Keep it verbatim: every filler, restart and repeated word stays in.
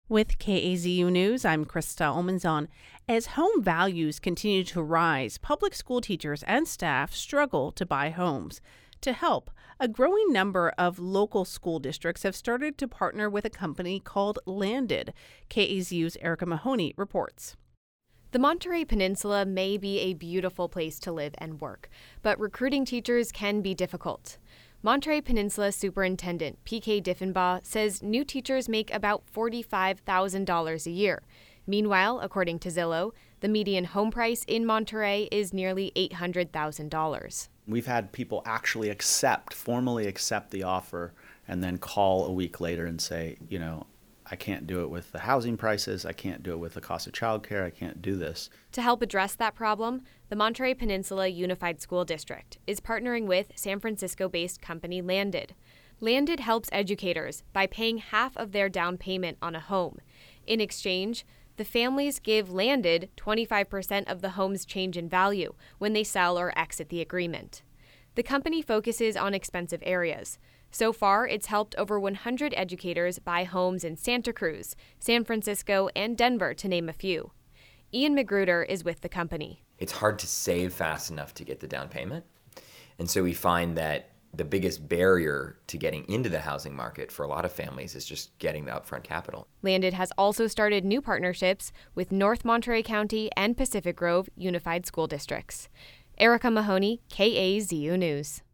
With K A Z U News, I'm Krista Olmanzon. As home values continue to rise, public school teachers and staff struggle to buy homes. To help, a growing number of local school districts have started to partner with a company called Landed. K A Z U's Erica Mahoney reports. The Monterey Peninsula may be a beautiful place to live and work, but recruiting teachers can be difficult. Monterey Peninsula Superintendent P K Diffenbaugh says new teachers make about forty-five thousand dollars a year. Meanwhile, according to Zillow, the median home price in Monterey is nearly eight hundred thousand dollars. We've had people actually accept, formally accept the offer, and then call a week later and say, you know, I can't do it with the housing prices, I can't do it with the cost of childcare, I can't do this. To help address that problem, the Monterey Peninsula Unified School District is partnering with San Francisco-based company Landed. Landed helps educators by paying half of their down payment on a home. In exchange, the families give Landed twenty-five percent of the home's change in value when they sell or exit the agreement. The company focuses on expensive areas. So far, it's helped over one hundred educators buy homes in Santa Cruz, San Francisco, and Denver, to name a few. Ian Magruder is with the company. It's hard to save fast enough to get the down payment. And so we find that the biggest barrier to getting into the housing market for a lot of families is just getting the upfront capital. Landed has also started new partnerships with North Monterey County and Pacific Grove Unified School Districts. Erica Mahoney, K A Z U News.